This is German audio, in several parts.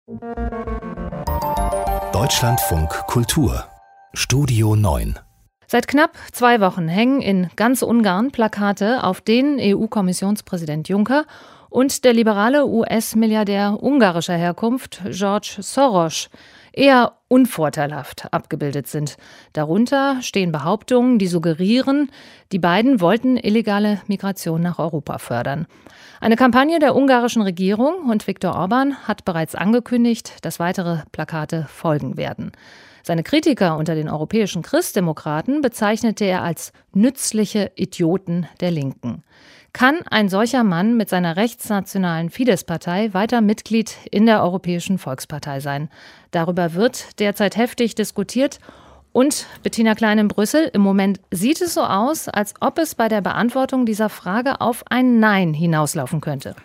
Deutschlandfunk Kultur Studio 9. Seit knapp 2 Wochen hängen in ganz Ungarn Plakate, auf denen EU-Kommissionspräsident Juncker und der liberale US-Milliardär ungarischer Herkunft George Soros eher unvorteilhaft abgebildet sind. Darunter stehen Behauptungen, die suggerieren, die beiden wollten illegale Migration nach Europa fördern. Eine Kampagne der ungarischen Regierung und Viktor Orbán hat bereits angekündigt, dass weitere Plakate folgen werden. Seine Kritiker unter den europäischen Christdemokraten bezeichnete er als nützliche Idioten der Linken. Kann ein solcher Mann mit seiner rechtsnationalen Fidesz-Partei weiter Mitglied in der Europäischen Volkspartei sein? Darüber wird derzeit heftig diskutiert. Und Bettina Klein in Brüssel, im Moment sieht es so aus, als ob es bei der Beantwortung dieser Frage auf ein Nein hinauslaufen könnte.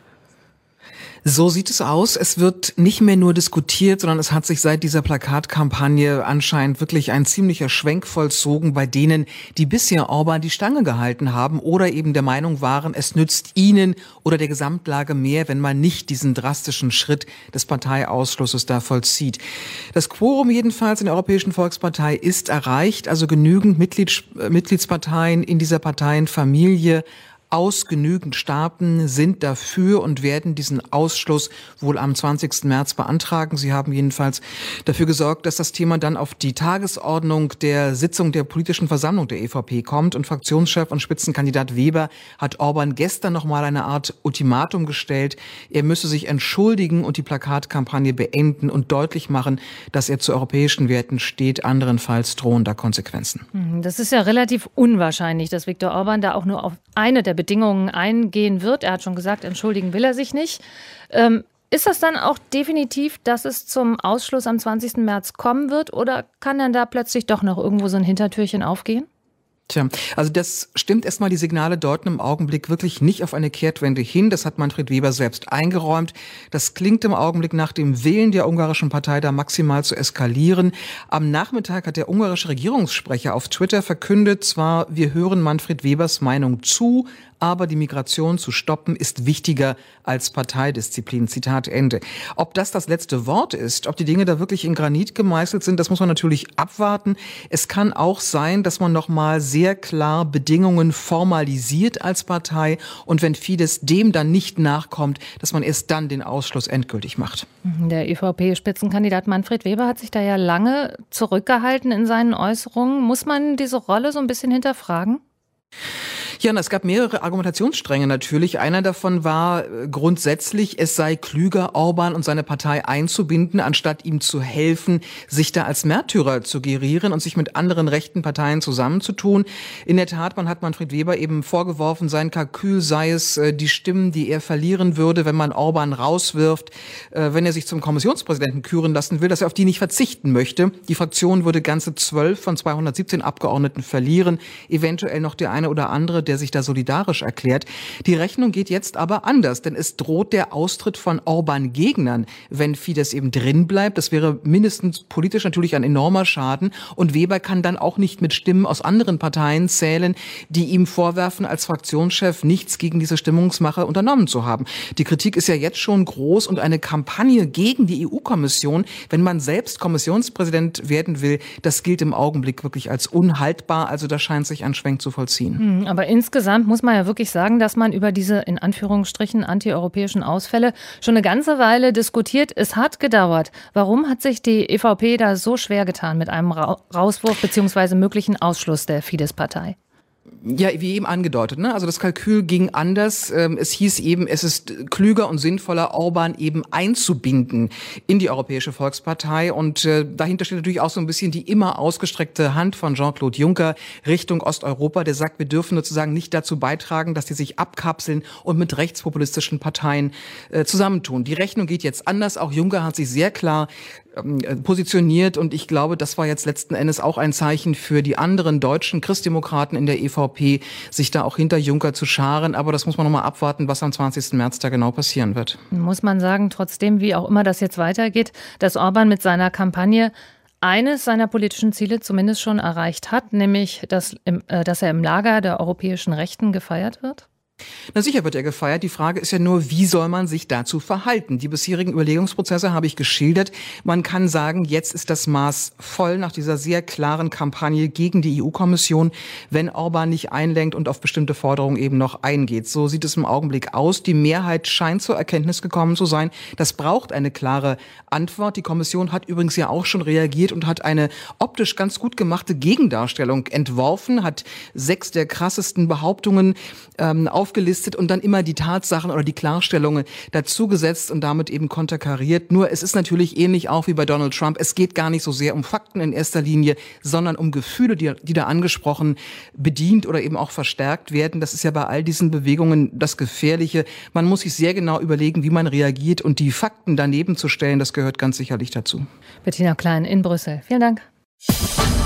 So sieht es aus. Es wird nicht mehr nur diskutiert, sondern es hat sich seit dieser Plakatkampagne anscheinend wirklich ein ziemlicher Schwenk vollzogen bei denen, die bisher Orbán die Stange gehalten haben oder eben der Meinung waren, es nützt ihnen oder der Gesamtlage mehr, wenn man nicht diesen drastischen Schritt des Parteiausschlusses da vollzieht. Das Quorum jedenfalls in der Europäischen Volkspartei ist erreicht, also genügend Mitgliedsparteien in dieser Parteienfamilie aus genügend Staaten sind dafür und werden diesen Ausschluss wohl am 20. März beantragen. Sie haben jedenfalls dafür gesorgt, dass das Thema dann auf die Tagesordnung der Sitzung der politischen Versammlung der EVP kommt. Und Fraktionschef und Spitzenkandidat Weber hat Orbán gestern nochmal eine Art Ultimatum gestellt. Er müsse sich entschuldigen und die Plakatkampagne beenden und deutlich machen, dass er zu europäischen Werten steht, anderenfalls drohender Konsequenzen. Das ist ja relativ unwahrscheinlich, dass Viktor Orbán da auch nur auf eine der Bedingungen eingehen wird. Er hat schon gesagt, entschuldigen will er sich nicht. Ist das dann auch definitiv, dass es zum Ausschluss am 20. März kommen wird? Oder kann dann da plötzlich doch noch irgendwo so ein Hintertürchen aufgehen? Tja, also das stimmt erstmal, die Signale deuten im Augenblick wirklich nicht auf eine Kehrtwende hin. Das hat Manfred Weber selbst eingeräumt. Das klingt im Augenblick nach dem Willen der ungarischen Partei, da maximal zu eskalieren. Am Nachmittag hat der ungarische Regierungssprecher auf Twitter verkündet, zwar, wir hören Manfred Webers Meinung zu, aber die Migration zu stoppen ist wichtiger als Parteidisziplin. Zitat Ende. Ob das das letzte Wort ist, ob die Dinge da wirklich in Granit gemeißelt sind, das muss man natürlich abwarten. Es kann auch sein, dass man nochmal sehr klar Bedingungen formalisiert als Partei und wenn Fidesz dem dann nicht nachkommt, dass man erst dann den Ausschluss endgültig macht. Der ÖVP-Spitzenkandidat Manfred Weber hat sich da ja lange zurückgehalten in seinen Äußerungen. Muss man diese Rolle so ein bisschen hinterfragen? Ja, und es gab mehrere Argumentationsstränge natürlich. Einer davon war grundsätzlich, es sei klüger, Orbán und seine Partei einzubinden, anstatt ihm zu helfen, sich da als Märtyrer zu gerieren und sich mit anderen rechten Parteien zusammenzutun. In der Tat, man hat Manfred Weber eben vorgeworfen, sein Kalkül sei es, die Stimmen, die er verlieren würde, wenn man Orbán rauswirft, wenn er sich zum Kommissionspräsidenten küren lassen will, dass er auf die nicht verzichten möchte. Die Fraktion würde ganze 12 von 217 Abgeordneten verlieren, eventuell noch der eine oder andere, der sich da solidarisch erklärt. Die Rechnung geht jetzt aber anders, denn es droht der Austritt von Orbán-Gegnern, wenn Fidesz eben drin bleibt. Das wäre mindestens politisch natürlich ein enormer Schaden und Weber kann dann auch nicht mit Stimmen aus anderen Parteien zählen, die ihm vorwerfen, als Fraktionschef nichts gegen diese Stimmungsmache unternommen zu haben. Die Kritik ist ja jetzt schon groß und eine Kampagne gegen die EU-Kommission, wenn man selbst Kommissionspräsident werden will, das gilt im Augenblick wirklich als unhaltbar. Also da scheint sich ein Schwenk zu vollziehen. Aber insgesamt muss man ja wirklich sagen, dass man über diese in Anführungsstrichen antieuropäischen Ausfälle schon eine ganze Weile diskutiert. Es hat gedauert. Warum hat sich die EVP da so schwer getan mit einem Rauswurf bzw. möglichen Ausschluss der Fidesz-Partei? Ja, wie eben angedeutet, ne? Also das Kalkül ging anders. Es hieß eben, es ist klüger und sinnvoller, Orbán eben einzubinden in die Europäische Volkspartei. Und dahinter steht natürlich auch so ein bisschen die immer ausgestreckte Hand von Jean-Claude Juncker Richtung Osteuropa. Der sagt, wir dürfen sozusagen nicht dazu beitragen, dass die sich abkapseln und mit rechtspopulistischen Parteien zusammentun. Die Rechnung geht jetzt anders. Auch Juncker hat sich sehr klar positioniert und ich glaube, das war jetzt letzten Endes auch ein Zeichen für die anderen deutschen Christdemokraten in der EVP, sich da auch hinter Juncker zu scharen. Aber das muss man nochmal abwarten, was am 20. März da genau passieren wird. Muss man sagen, trotzdem, wie auch immer das jetzt weitergeht, dass Orbán mit seiner Kampagne eines seiner politischen Ziele zumindest schon erreicht hat, nämlich dass er im Lager der europäischen Rechten gefeiert wird? Na sicher wird er gefeiert. Die Frage ist ja nur, wie soll man sich dazu verhalten? Die bisherigen Überlegungsprozesse habe ich geschildert. Man kann sagen, jetzt ist das Maß voll nach dieser sehr klaren Kampagne gegen die EU-Kommission, wenn Orbán nicht einlenkt und auf bestimmte Forderungen eben noch eingeht. So sieht es im Augenblick aus. Die Mehrheit scheint zur Erkenntnis gekommen zu sein. Das braucht eine klare Antwort. Die Kommission hat übrigens ja auch schon reagiert und hat eine optisch ganz gut gemachte Gegendarstellung entworfen, hat 6 der krassesten Behauptungen aufgelistet und dann immer die Tatsachen oder die Klarstellungen dazugesetzt und damit eben konterkariert. Nur es ist natürlich ähnlich auch wie bei Donald Trump. Es geht gar nicht so sehr um Fakten in erster Linie, sondern um Gefühle, die da angesprochen, bedient oder eben auch verstärkt werden. Das ist ja bei all diesen Bewegungen das Gefährliche. Man muss sich sehr genau überlegen, wie man reagiert, und die Fakten daneben zu stellen, das gehört ganz sicherlich dazu. Bettina Klein in Brüssel. Vielen Dank.